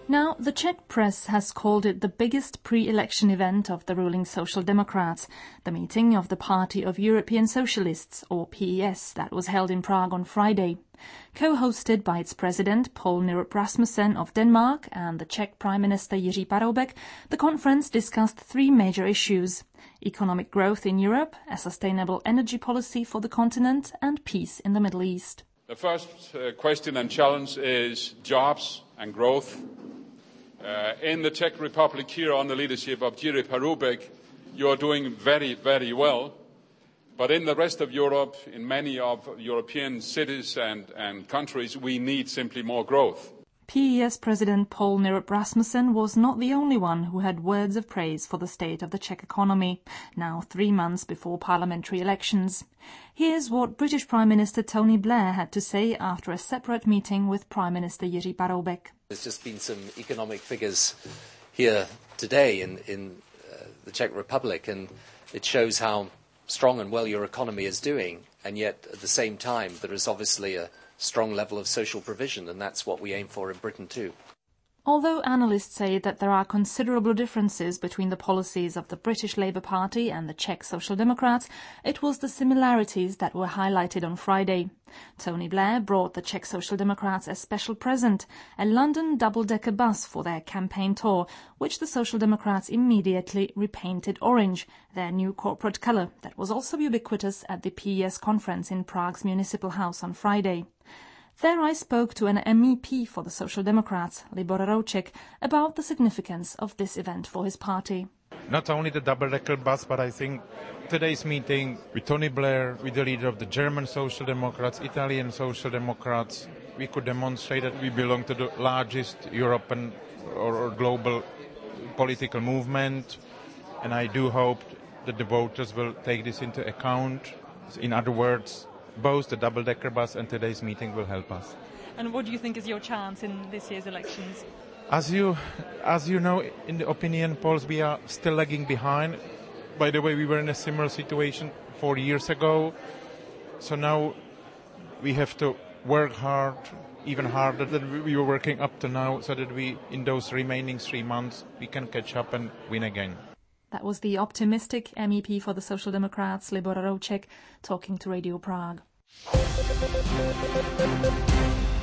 Now, the Czech press has called it the biggest pre-election event of the ruling Social Democrats, the meeting of the Party of European Socialists, or PES, that was held in Prague on Friday. Co-hosted by its president, Poul Nyrup Rasmussen of Denmark, and the Czech Prime Minister Jiří Paroubek, the conference discussed three major issues: economic growth in Europe, a sustainable energy policy for the continent, and peace in the Middle East. The first question and challenge is jobs and growth. In the Czech Republic here, under the leadership of Jiří Paroubek, you are doing very, very well. But in the rest of Europe, in many of European cities and countries, we need simply more growth. PES President Poul Nyrup Rasmussen was not the only one who had words of praise for the state of the Czech economy, now 3 months before parliamentary elections. Here's what British Prime Minister Tony Blair had to say after a separate meeting with Prime Minister Jiří Paroubek. There's just been some economic figures here today in the Czech Republic, and it shows how strong and well your economy is doing, and yet at the same time there is obviously a strong level of social provision, and that's what we aim for in Britain too. Although analysts say that there are considerable differences between the policies of the British Labour Party and the Czech Social Democrats, it was the similarities that were highlighted on Friday. Tony Blair brought the Czech Social Democrats a special present, a London double-decker bus for their campaign tour, which the Social Democrats immediately repainted orange, their new corporate colour that was also ubiquitous at the PES conference in Prague's Municipal House on Friday. There I spoke to an MEP for the Social Democrats, Libor Rouček, about the significance of this event for his party. Not only the double-decker bus, but I think today's meeting with Tony Blair, with the leader of the German Social Democrats, Italian Social Democrats, we could demonstrate that we belong to the largest European or global political movement, and I do hope that the voters will take this into account. In other words, both the double-decker bus and today's meeting will help us. And what do you think is your chance in this year's elections? As you know, in the opinion polls, we are still lagging behind. By the way, we were in a similar situation 4 years ago. So now we have to work hard, even harder than we were working up to now, so that we, in those remaining 3 months, we can catch up and win again. That was the optimistic MEP for the Social Democrats, Libor Rouček, talking to Radio Prague.